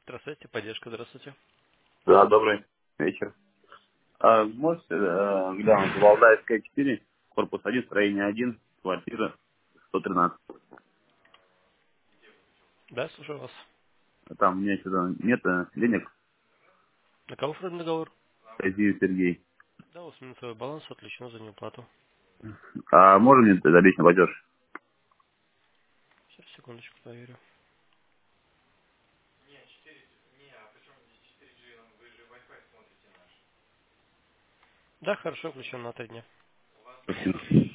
Здравствуйте, поддержка, здравствуйте. Да, добрый вечер. Можете, глянуть, Валдайская 4, корпус 1, строение 1, квартира 113. Да, слушаю вас. Там у меня что-то нет денег, На кого оформлен договор? Казиев Сергей. Да, у вас минусовой баланс, отлично за неуплату. А можно мне тогда лично платеж? Сейчас, секундочку, проверю. Да, хорошо, включен на 3 дня. Спасибо.